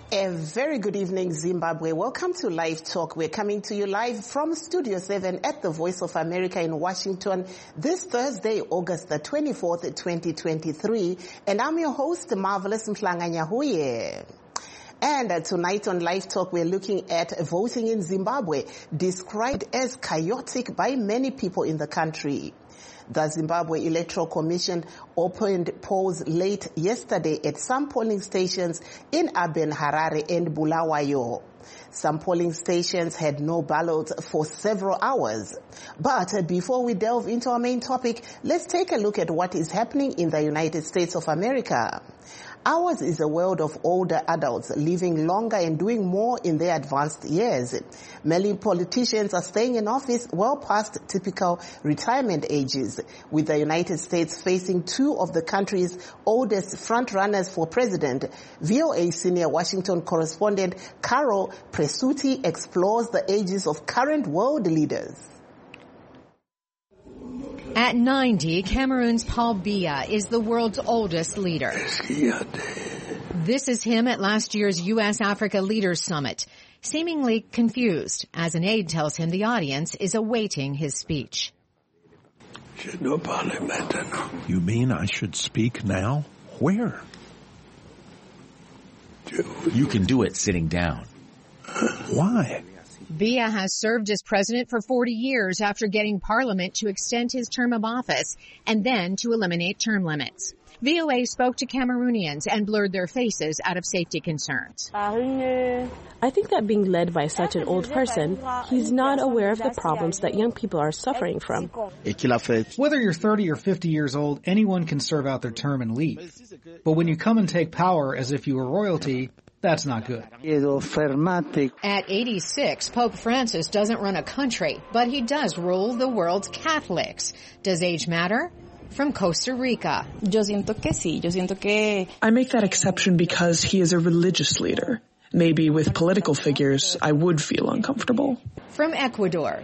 A very good evening, Zimbabwe. Welcome to Live Talk. We're coming to you live from Studio 7 at the Voice of America in Washington this Thursday, August the 24th, 2023. And I'm your host, Marvelous Mhlanganyahuye. And tonight on Live Talk, we're looking at voting in Zimbabwe, described as chaotic by many people in the country. The Zimbabwe Electoral Commission opened polls late yesterday at some polling stations in Aben, Harare and Bulawayo. Some polling stations had no ballots for several hours. But before we delve into our main topic, let's take a look at what is happening in the United States of America. Ours is a world of older adults living longer and doing more in their advanced years. Many politicians are staying in office well past typical retirement ages, with the United States facing two of the country's oldest frontrunners for president. VOA senior Washington correspondent Carol Presutti explores the ages of current world leaders. At 90, Cameroon's Paul Biya is the world's oldest leader. This is him at last year's U.S.-Africa Leaders Summit, seemingly confused, as an aide tells him the audience is awaiting his speech. You mean I should speak now? Where? You can do it sitting down. Why? Biya has served as president for 40 years after getting Parliament to extend his term of office and then to eliminate term limits. VOA spoke to Cameroonians and blurred their faces out of safety concerns. I think that being led by such an old person, he's not aware of the problems that young people are suffering from. Whether you're 30 or 50 years old, anyone can serve out their term and leave. But when you come and take power as if you were royalty, that's not good. At 86, Pope Francis doesn't run a country, but he does rule the world's Catholics. Does age matter? From Costa Rica. I make that exception because he is a religious leader. Maybe with political figures, I would feel uncomfortable. From Ecuador.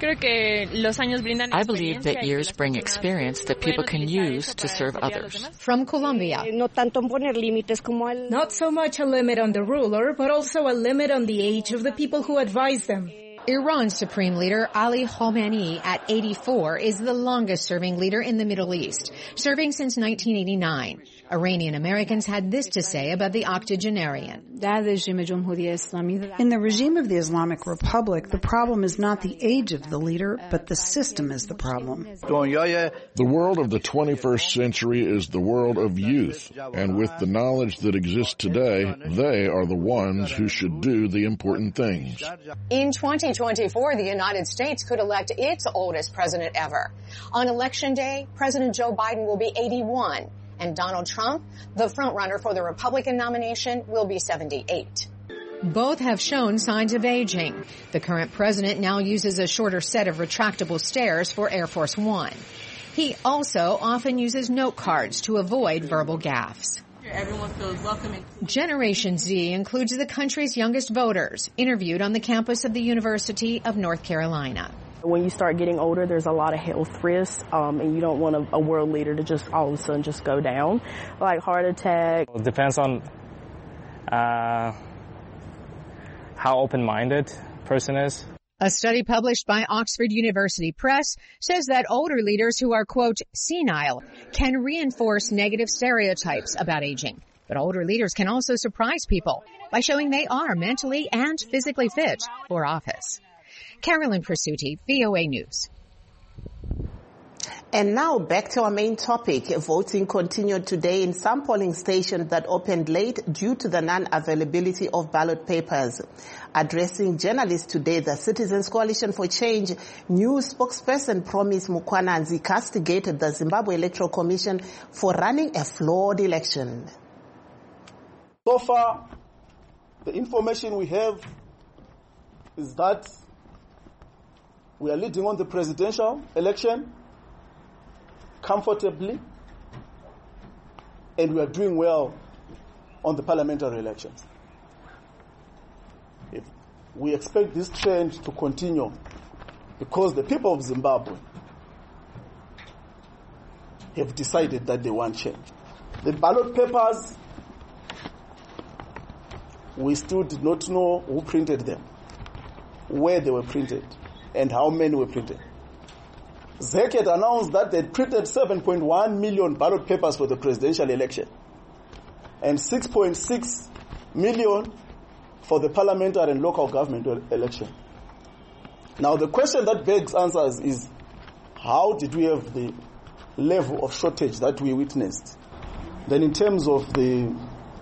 I believe that years bring experience that people can use to serve others. From Colombia. Not so much a limit on the ruler, but also a limit on the age of the people who advise them. Iran's Supreme Leader Ali Khamenei, at 84, is the longest-serving leader in the Middle East, serving since 1989. Iranian Americans had this to say about the octogenarian. In the regime of the Islamic Republic, the problem is not the age of the leader, but the system is the problem. The world of the 21st century is the world of youth, and with the knowledge that exists today, they are the ones who should do the important things. In 2024, the United States could elect its oldest president ever. On Election Day, President Joe Biden will be 81, and Donald Trump, the frontrunner for the Republican nomination, will be 78. Both have shown signs of aging. The current president now uses a shorter set of retractable stairs for Air Force One. He also often uses note cards to avoid verbal gaffes. Everyone feels welcome. Generation Z includes the country's youngest voters, interviewed on the campus of the University of North Carolina. When you start getting older, there's a lot of health risks, and you don't want a world leader to just all of a sudden just go down, like heart attack. It depends on how open-minded a person is. A study published by Oxford University Press says that older leaders who are, quote, senile can reinforce negative stereotypes about aging. But older leaders can also surprise people by showing they are mentally and physically fit for office. Carolyn Presutti, VOA News. And now back to our main topic. Voting continued today in some polling stations that opened late due to the non-availability of ballot papers. Addressing journalists today, the Citizens Coalition for Change new spokesperson Promise Mukwananzi castigated the Zimbabwe Electoral Commission for running a flawed election. So far, the information we have is that we are leading on the presidential election comfortably, and we are doing well on the parliamentary elections. We expect this trend to continue because the people of Zimbabwe have decided that they want change. The ballot papers we still did not know who printed them, where they were printed, and how many were printed. ZEC had announced that they printed 7.1 million ballot papers for the presidential election and 6.6 million for the parliamentary and local government election. Now the question that begs answers is, how did we have the level of shortage that we witnessed? Then in terms of the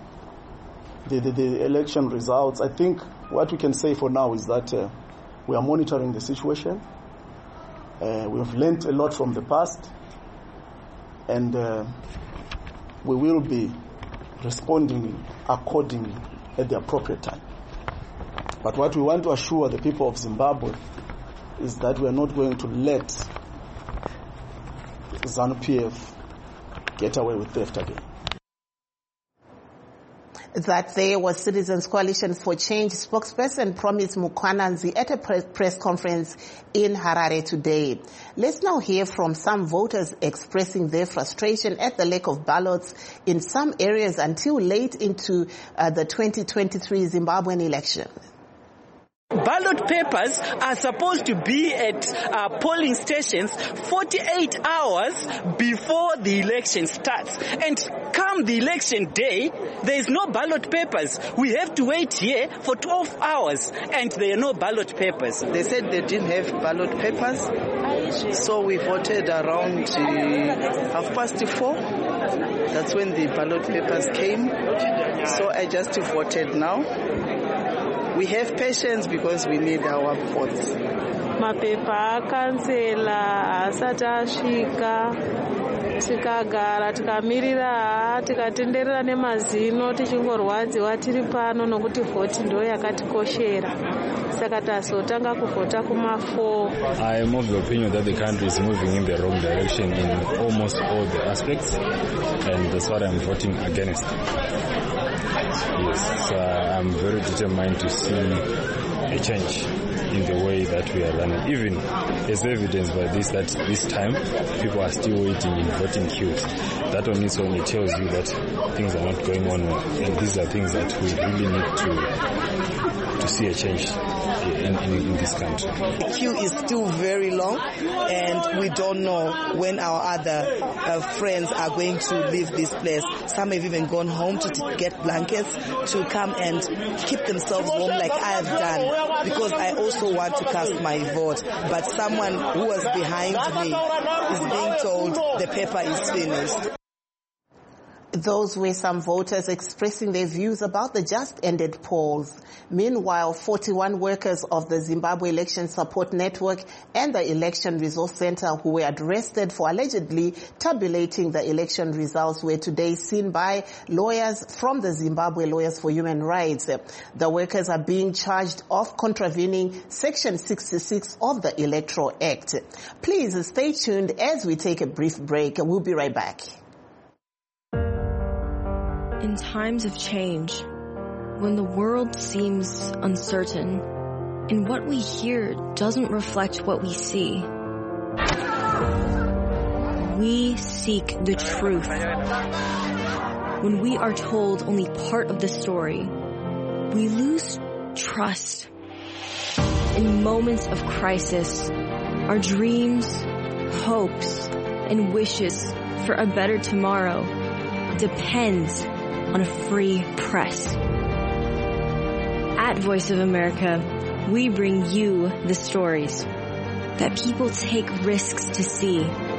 election results, I think what we can say for now is that we are monitoring the situation. We have learned a lot from the past, and we will be responding accordingly at the appropriate time. But what we want to assure the people of Zimbabwe is that we are not going to let ZANU-PF get away with theft again. That there was Citizens Coalition for Change spokesperson Promise Mukwananzi at a press conference in Harare today. Let's now hear from some voters expressing their frustration at the lack of ballots in some areas until late into the 2023 Zimbabwean election. Ballot papers are supposed to be at polling stations 48 hours before the election starts. And come the election day, there is no ballot papers. We have to wait here for 12 hours and there are no ballot papers. They said they didn't have ballot papers, so we voted around 4:30. That's when the ballot papers came. So I just voted now. We have patience because we need our votes. Mapepa akansela asati asvika tikagara tikamirira tikatenderera nemazino tichingorwadziwa tiri pano nokuti vhoti ndo yakatikoshera saka tazotanga kuvhota kuma4. I am of the opinion that the country is moving in the wrong direction in almost all the aspects, and that's what I'm voting against. Yes, I'm very determined to see a change in the way that we are running. Even as evidenced by this, that this time people are still waiting in voting queues. That on its own, it tells you that things are not going on well. And these are things that we really need to see a change in this country. The queue is still very long, and we don't know when our other friends are going to leave this place. Some have even gone home to get blankets to come and keep themselves warm like I have done, because I also want to cast my vote. But someone who was behind me is being told the paper is finished. Those were some voters expressing their views about the just-ended polls. Meanwhile, 41 workers of the Zimbabwe Election Support Network and the Election Resource Center who were arrested for allegedly tabulating the election results were today seen by lawyers from the Zimbabwe Lawyers for Human Rights. The workers are being charged of contravening Section 66 of the Electoral Act. Please stay tuned as we take a brief break. We'll be right back. In times of change, when the world seems uncertain and what we hear doesn't reflect what we see, we seek the truth. When we are told only part of the story, we lose trust. In moments of crisis, our dreams, hopes, and wishes for a better tomorrow depends on a free press. At Voice of America, we bring you the stories that people take risks to see.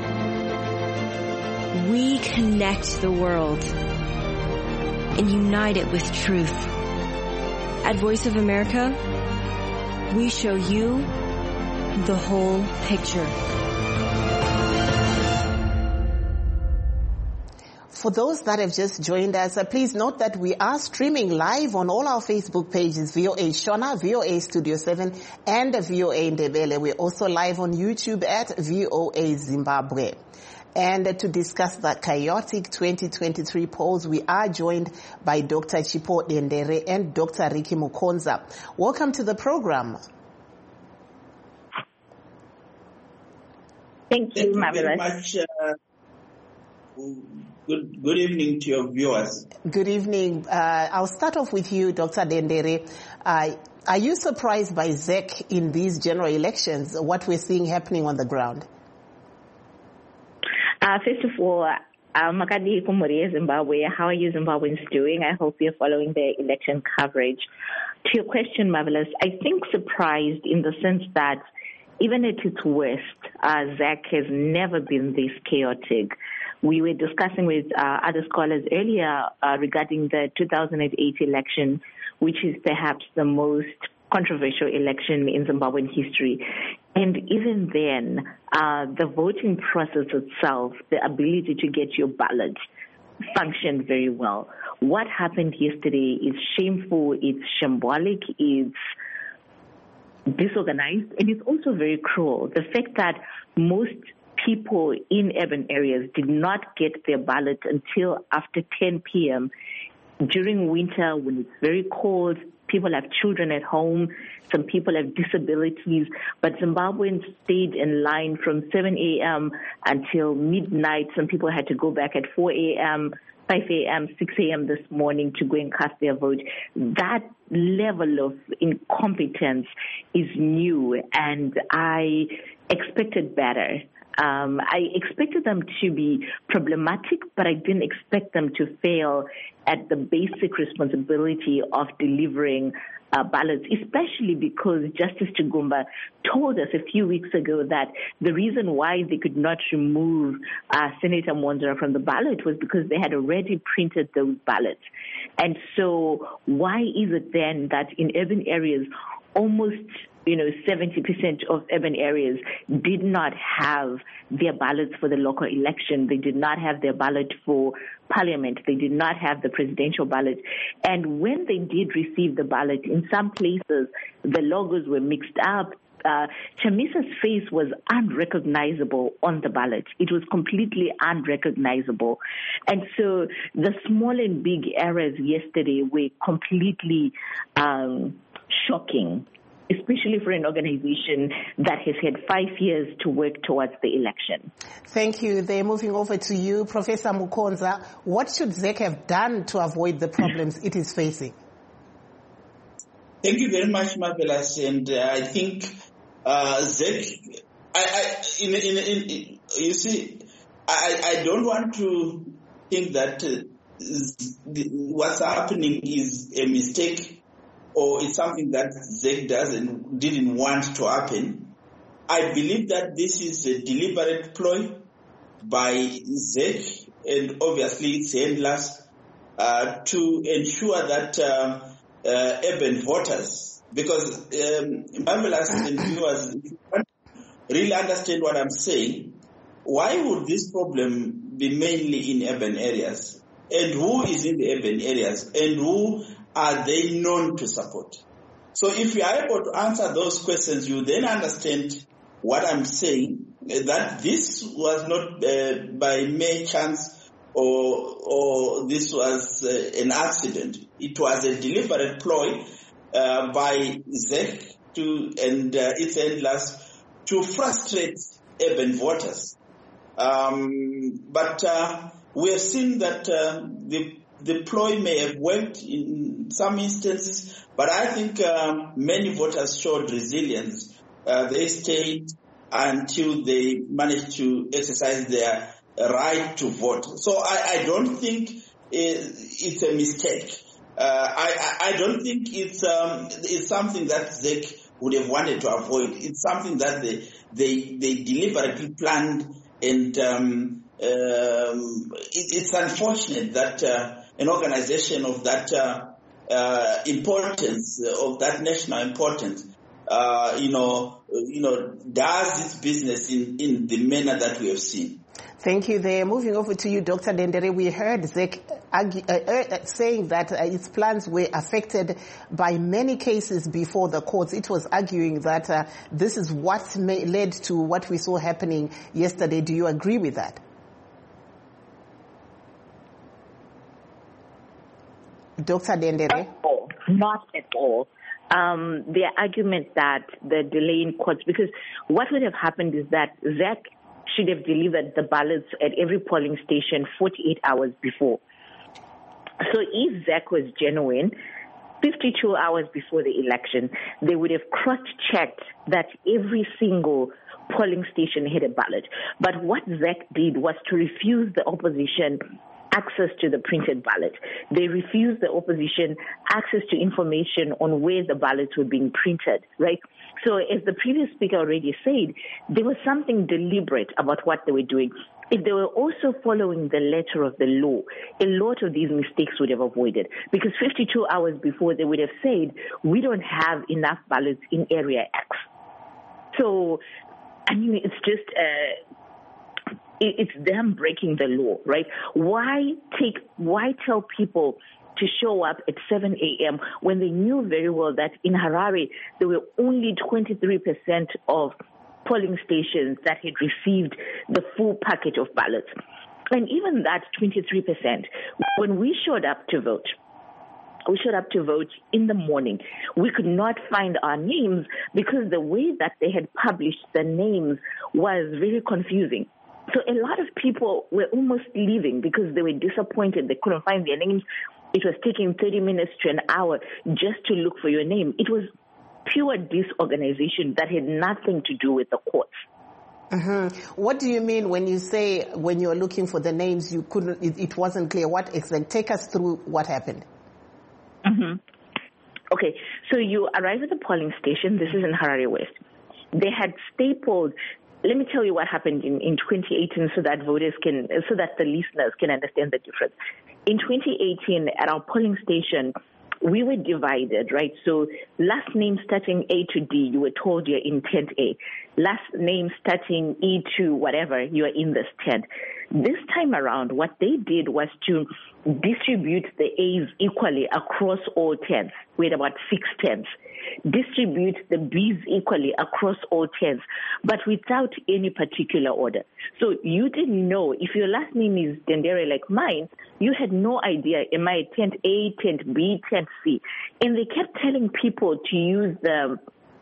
We connect the world and unite it with truth. At Voice of America, we show you the whole picture. For those that have just joined us, please note that we are streaming live on all our Facebook pages, VOA Shona, VOA Studio 7, and VOA Ndebele. We're also live on YouTube at VOA Zimbabwe. And to discuss the chaotic 2023 polls, we are joined by Dr. Chipo Dendere and Dr. Ricky Mukonza. Welcome to the program. Thank you, Marvelous. Thank you very much. Good evening to your viewers. Good evening. I'll start off with you, Dr. Dendere. Are you surprised by ZEC in these general elections, what we're seeing happening on the ground? First of all, Makadi Kumuri, Zimbabwe. How are you Zimbabweans doing? I hope you're following the election coverage. To your question, Marvelous, I think surprised in the sense that even at its worst, ZEC has never been this chaotic. We were discussing with other scholars earlier regarding the 2008 election, which is perhaps the most controversial election in Zimbabwean history. And even then, the voting process itself, the ability to get your ballot, functioned very well. What happened yesterday is shameful, it's shambolic, it's disorganized, and it's also very cruel. The fact that most people in urban areas did not get their ballot until after 10 p.m. during winter when it's very cold. People have children at home. Some people have disabilities. But Zimbabweans stayed in line from 7 a.m. until midnight. Some people had to go back at 4 a.m., 5 a.m., 6 a.m. this morning to go and cast their vote. That level of incompetence is new, and I expected better. I expected them to be problematic, but I didn't expect them to fail at the basic responsibility of delivering ballots, especially because Justice Chigumba told us a few weeks ago that the reason why they could not remove Senator Mwonzora from the ballot was because they had already printed those ballots. And so why is it then that in urban areas, almost 70% of urban areas did not have their ballots for the local election. They did not have their ballot for parliament. They did not have the presidential ballot. And when they did receive the ballot, in some places, the logos were mixed up. Chamisa's face was unrecognizable on the ballot. It was completely unrecognizable. And so the small and big errors yesterday were completely shocking, especially for an organization that has had 5 years to work towards the election. Thank you. They're moving over to you. Professor Mukonza, what should ZEC have done to avoid the problems it is facing? Thank you very much, Marvelous. And I think ZEC, you see, I don't want to think that what's happening is a mistake or it's something that ZEC didn't want to happen. I believe that this is a deliberate ploy by ZEC and obviously its handlers to ensure that urban voters, because Marvelous and viewers, if you want to really understand what I'm saying, why would this problem be mainly in urban areas? And who is in the urban areas? And who are they known to support? So if you are able to answer those questions, you then understand what I'm saying, that this was not by mere chance or this was an accident. It was a deliberate ploy by ZEC and its handlers to frustrate urban voters. But we have seen that the ploy may have worked in some instances, but I think many voters showed resilience. They stayed until they managed to exercise their right to vote. So I don't think it's a mistake. I don't think it's something that ZEC would have wanted to avoid. It's something that they deliberately planned, and it's unfortunate that an organization of that importance, of that national importance, does its business in the manner that we have seen. Thank you. They're moving over to you, Dr. Dendere. We heard ZEC saying that its plans were affected by many cases before the courts. It was arguing that this is what led to what we saw happening yesterday. Do you agree with that? Dr. Dendere? Not at all. The argument that the delay in courts, because what would have happened is that ZEC should have delivered the ballots at every polling station 48 hours before. So if ZAC was genuine, 52 hours before the election, they would have cross-checked that every single polling station had a ballot. But what ZAC did was to refuse the opposition access to the printed ballot. They refused the opposition access to information on where the ballots were being printed, right? So as the previous speaker already said, there was something deliberate about what they were doing. If they were also following the letter of the law, a lot of these mistakes would have avoided, because 52 hours before they would have said, we don't have enough ballots in area X. So, I mean, it's just... it's them breaking the law, right? Why tell people to show up at 7 a.m. when they knew very well that in Harare there were only 23% of polling stations that had received the full package of ballots? And even that 23%, when we showed up to vote in the morning. We could not find our names because the way that they had published the names was very confusing. So a lot of people were almost leaving because they were disappointed. They couldn't find their names. It was taking 30 minutes to an hour just to look for your name. It was pure disorganization that had nothing to do with the courts. Mm-hmm. What do you mean when you say when you're looking for the names, you couldn't? It wasn't clear. What exactly? Take us through what happened. Mm-hmm. Okay, so you arrive at the polling station. This is in Harare West. They had stapled. Let me tell you what happened in 2018 so that the listeners can understand the difference. In 2018, at our polling station, we were divided, right? So last name starting A to D, you were told you're in tent A. Last name starting E to whatever, you're in this tent. This time around, what they did was to distribute the A's equally across all tents. We had about 6 tents. Distribute the B's equally across all tents, but without any particular order. So you didn't know, if your last name is Dendere like mine, you had no idea, am I tent A, tent B, tent C? And they kept telling people to use the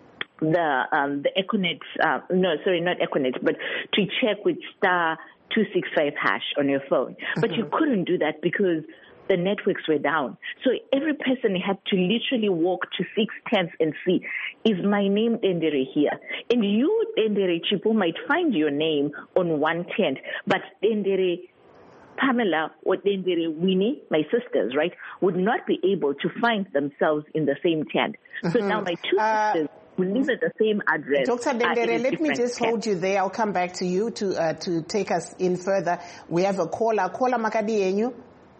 Equinet, not Equinet, but to check with *265# on your phone. But you couldn't do that because the networks were down. So every person had to literally walk to 6 tents and see, is my name Dendere here? And you, Dendere Chipo, might find your name on one tent, but Dendere Pamela or Dendere Winnie, my sisters, right, would not be able to find themselves in the same tent. So now my 2 sisters who live at the same address. Dr. Dendere, let me just hold you there. I'll come back to you to take us in further. We have a caller. Caller Makadi yenyu.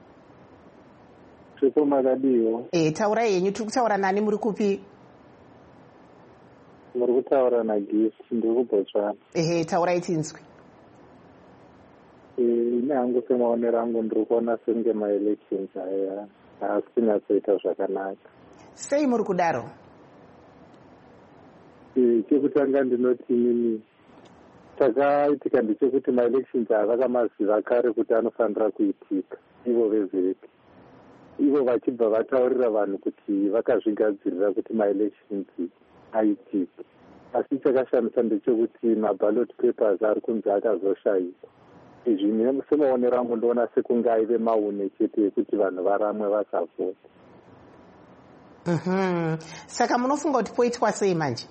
Taura yenyu, tukutaura nani muri kupi? Muri kutaura na Gift, ndiri kuBotswana. Taura itinzwi. Nangu semaonero angu ndiri kuona senge ma-elections aya asingatoita zvakanaka. Sei muri kudaro? Chekutanga ndinoti inini chakaitika ndechekuti ma-elections aya vakamaziva kare kuti anofanira kuitika ivo vezeki. Ivo vachibva vataurira vanhu kuti vakazvigadzirira kuti ma-elections aitike. Asi chakashamisa ndechekuti ma-ballot papers ari kunzi akazoshayikwa. Izvi semaonero angu ndoona sekunge aive maune chete ekuti vanhu varamwe vasavhota. Saka munofunga kuti poitwa sei manje?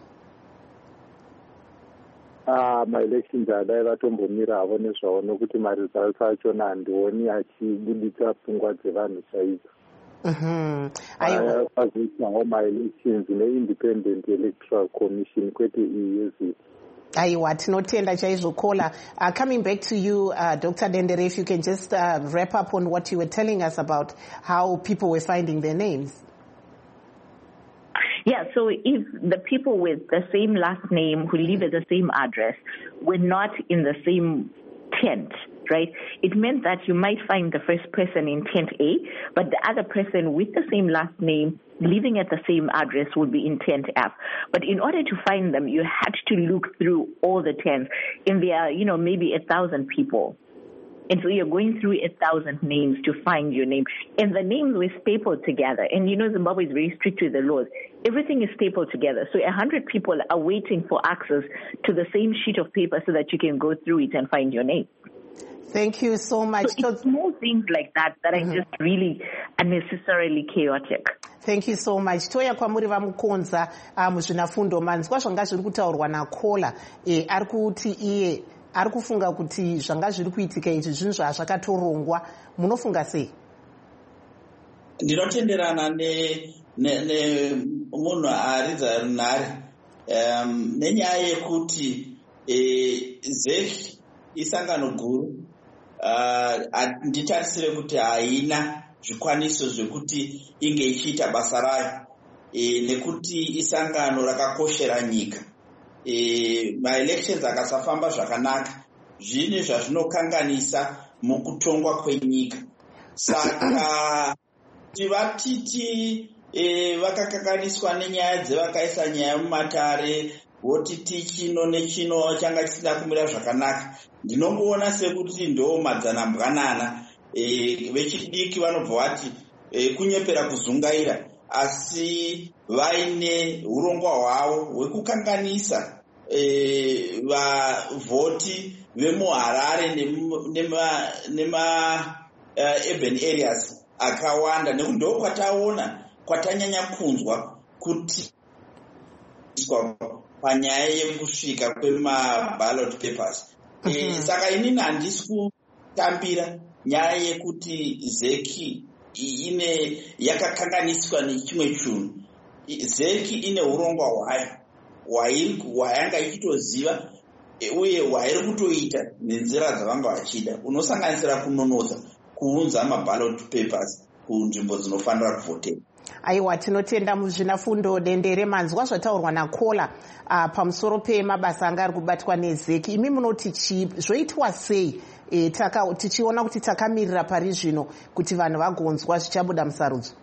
Ma-elections adai vatombomira havo nezvavo nokuti ma-results achona handioni achibuditsa pfungwa dzevanhu chaidzo. Pazoitawo ma-elections ne-independent electoral commission kwete iyi yeziti. Aiwa, tinotenda chaizvo caller. Coming back to you, Dr. Dendere, if you can just wrap up on what you were telling us about how people were finding their names. Yeah, so if the people with the same last name who live at the same address were not in the same tent, right, it meant that you might find the first person in tent A, but the other person with the same last name living at the same address would be in tent F. But in order to find them, you had to look through all the tents. And there are, maybe 1,000 people. And so you're going through 1,000 names to find your name. And the names were stapled together. And Zimbabwe is very strict with the laws. Everything is stapled together. So 100 people are waiting for access to the same sheet of paper so that you can go through it and find your name. Thank you so much. So it's small things like that that are just really unnecessarily chaotic. Thank you so much. Toya kwamuri vamukonza muzvinafundo manzwa zvanga zviri kutaurwa naKola ari kuti iye ari kufunga kuti zvanga zviri kuitika izvi zvinhu zvazvakatorongwa. Munofunga sei? Ndinotenderana nemunhu aridza runhare nenyaya yekuti ZEC isangano guru nditarisire kuti haina zvikwaniso zvekuti inge ichiita basa rayo nekuti isangano rakakoshera nyika. Maelections akasafamba zvakanaka zvine zvazvinokanganisa mukutongwa kwenyika. Saka kuti vatiti vakakanganiswa nenyaya dzevakaisa nyaya mumatare votiti chino nechino changa chisina kumira zvakanaka. Ndinongoona sekuti ndo madzanambwanana vechidiki vanobva vati kunyepera kuzungaira, asi vaine urongwa hwavo hwekukanganisa vavhoti vemuHarare nema urban areas akawanda. Nekuti ndo kwataona kwatanyanya kunzwa kuti panyaya yekusvika kwemaballot papers. Saka inini handisi kutambira nyaya yekuti ZEC yakakanganiswa nechimwe chinhu. ZEC ine urongwa hwayo hwayanga ichitoziva uye hwairi kutoita nenzira dzavanga vachida, unosanganisira kunonosa kuunza maballot papers kunzvimbo dzinofanira kuvhoterwa. Aiwa, tinotenda muzvinafundo Dendere. Manzwa zvataurwa naKola pamusoro pemabasa anga ari kubatwa neZEC. Imi munoti chii, zvoitwa sei tichiona kuti takamirira pari zvino kuti vanhu vagonzwa zvichabuda musarudzo?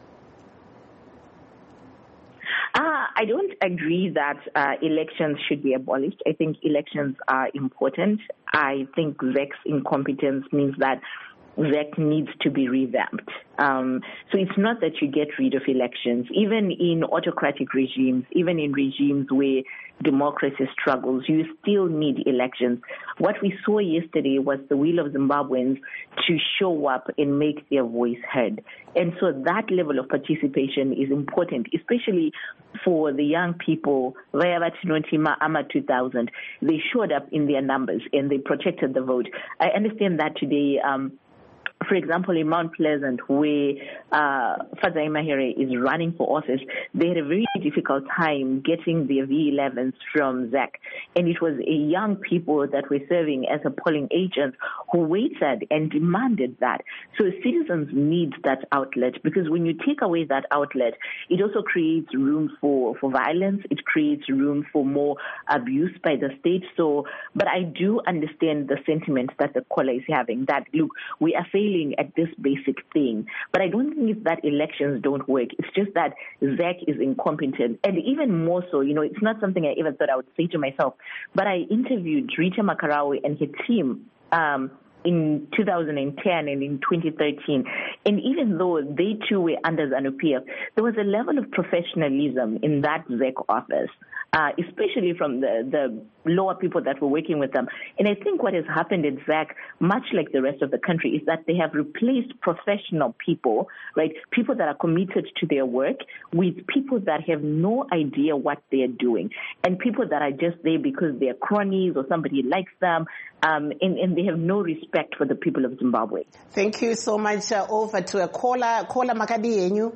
I don't agree that elections should be abolished. I think elections are important. I think ZEC's incompetence means that ZEC needs to be revamped. So it's not that you get rid of elections. Even in autocratic regimes, even in regimes where democracy struggles, you still need elections. What we saw yesterday was the will of Zimbabweans to show up and make their voice heard. And so that level of participation is important, especially for the young people. Vayavatinontima Ama 2000, they showed up in their numbers and they protected the vote. I understand that today, for example, in Mount Pleasant, where Fadzai Mahere is running for office, they had a very difficult time getting their V11s from ZEC. And it was a young people that were serving as a polling agent who waited and demanded that. So citizens need that outlet, because when you take away that outlet, it also creates room for violence. It creates room for more abuse by the state. So, but I do understand the sentiment that the caller is having, that, look, we are failing at this basic thing. But I don't think it's that elections don't work. It's just that ZEC is incompetent. And even more so, it's not something I ever thought I would say to myself. But I interviewed Rita Makarawi and her team in 2010 and in 2013. And even though they too were under ZANU-PF, there was a level of professionalism in that ZEC office, especially from the lower people that were working with them. And I think what has happened at ZEC, much like the rest of the country, is that they have replaced professional people, right? People that are committed to their work with people that have no idea what they're doing, and people that are just there because they're cronies or somebody likes them, and they have no respect for the people of Zimbabwe. Thank you so much. Over to a caller. Caller Makadi Yenyu.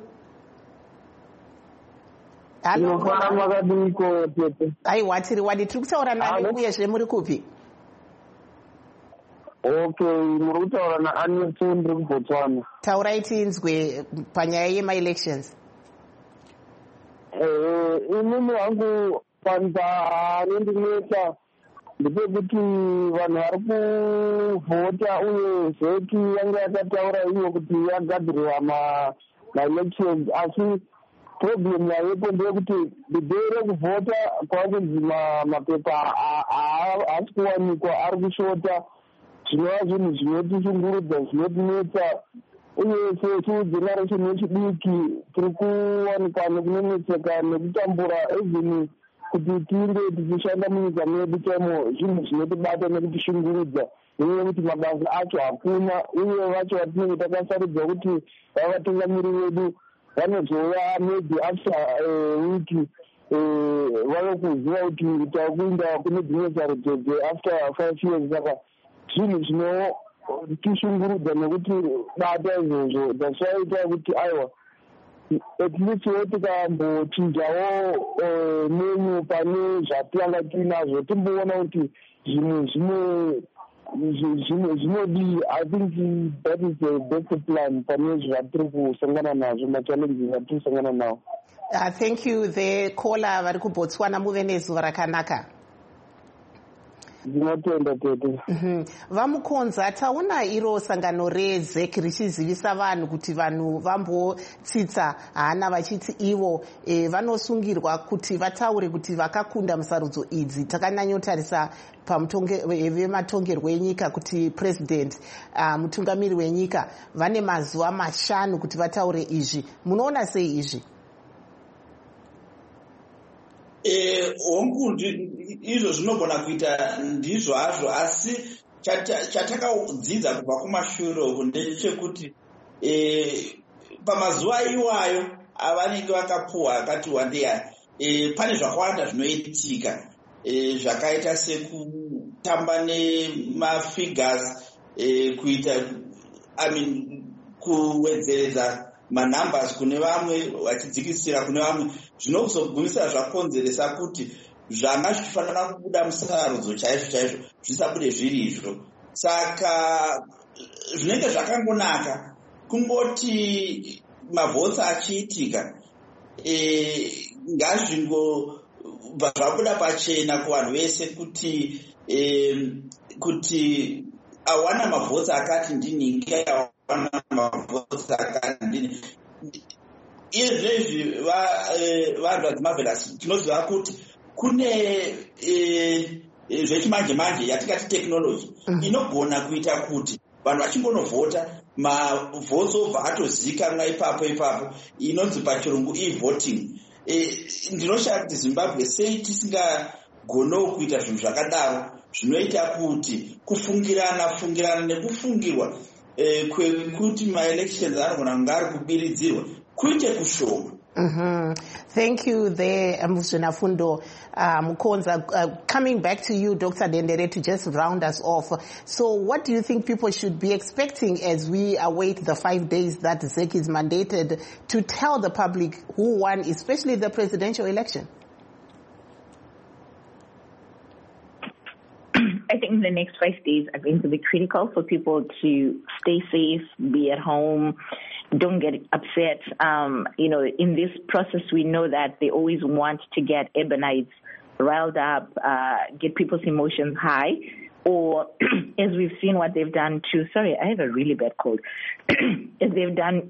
Hello. Aiwa, tiri wadi tukutaura nani uyezve muri kupi? Okay, muri kutaura na Anyetu ndiri kuBotswana. Taurai tinzwe panyaya yema-elections. Inini wangu panza rendineta ndepekuti vanhu vari kuvhota uye ZEC yanga yakataura iyo kuti yagadzirwa ma-elections, asi problem yayepo ndeyekuti day rekuvhota kwakunzi mapepa haasi kuwanikwa, ari kushota. zvinova zvinhu zvinotishungurudza zvinotinetsa uye segeneration yechidiki tiri kuwanikwa nekunonetseka nekutambura even kuti tinge tichishanda munyika medu chaimo zvinhu zvinotibata nekutishungurudza nenyaya yekuti mabasa acho hakuna uye vacho vatinenge takasarudza kuti vavatungamiri vedu vanozouya maybe after wiki vave kuziva kuti takuinda kune dzimwe sarudzodze after 5 years. Saka zvinhu zvinotishungurudza nekuti bata izvozvo dasvaita kuti aiwa at least tikambochinjawo menyu pane zvatanga tinazvo timboona kuti zvinhu zvinodii. I think that is the best plan pane zvatiri kusangana nazvo, machallenges atiri kusangana nawo. Thank you. The caller vari kuBotswana, muve nezuva rakanaka. Ndinotenda tete. Vamukonza, taona iro sangano reZEC richizivisa vanhu kuti vanhu vambotsitsa hana vachiti ivo vanosungirwa kuti vataure kuti vakakunda musarudzo idzi. Takanyanyotarisa vematongerwo enyika kuti president mutungamiri wenyika vane mazuva 5 kuti vataure izvi. Munoona sei izvi? Hongu izvo zvinogona kuita ndizvo hazvo, asi chatakadzidza kubva kumashure ndechekuti pamazuva iwayo avanenge vakapuhwa akati wandeya pane zvakawanda zvinoitika zvakaita sekutamba nemafigures kuita kuwedzeredza manumbers kune vamwe vachidzikisira kune vamwe zvinozogumisa zvakonzeresa kuti zvanga zvichifanira kubuda musarudzo chaizvo zvisabude zviri izvo. Saka zvinenge zvakangonaka kungoti mavhotsi achiitika ngazvingobva zvabuda pachena kuvanhu vese kuti awana mavhotsi akati ndini awana mavhotsi akati ndini. Izvezvi vanhu vadzimavhelasi tinoziva kuti kune zvechimanje manje yatingati tekinoloji inogona kuita kuti vanhu vachingonovhota mavhotsi obva atozikanwa ipapo inonzi pachirungu e-voting. Ndinoshaya kuti Zimbabwe sei tisingagonewo kuita zvinhu zvakadaro zvinoita kuti kufungirana nekufungirwa kwekuti ma-elections anogona kunge ari kubiridzirwa kuite kushoma. Thank you there, Muzvinafundo Mukonza. Coming back to you, Dr. Dendere, to just round us off. So what do you think people should be expecting as we await the 5 days that ZEC is mandated to tell the public who won, especially the presidential election? I think the next 5 days are going to be critical for people to stay safe, be at home, don't get upset. In this process, we know that they always want to get urbanites riled up, get people's emotions high, or as we've seen what they've done to, sorry, I have a really bad cold, as they've done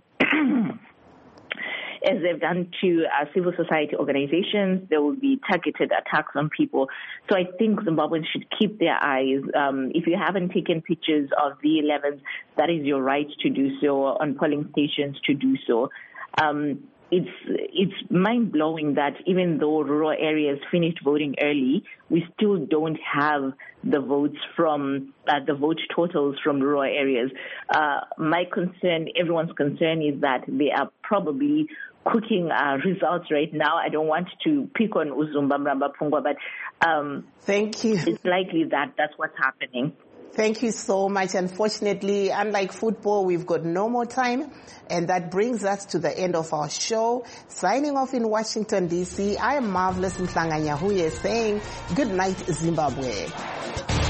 to civil society organizations, there will be targeted attacks on people. So I think Zimbabweans should keep their eyes. If you haven't taken pictures of the 11th, that is your right to do so, on polling stations to do so. It's mind-blowing that even though rural areas finished voting early, we still don't have the votes from the vote totals from rural areas. My concern, everyone's concern, is that they are probably cooking results right now. I don't want to pick on Uzumba Mramba Pungwa, but thank you. It's likely that that's what's happening. Thank you so much. Unfortunately, unlike football, we've got no more time. And that brings us to the end of our show. Signing off in Washington, D.C., I am Marvelous Mhlanga Nyahuye saying good night, Zimbabwe.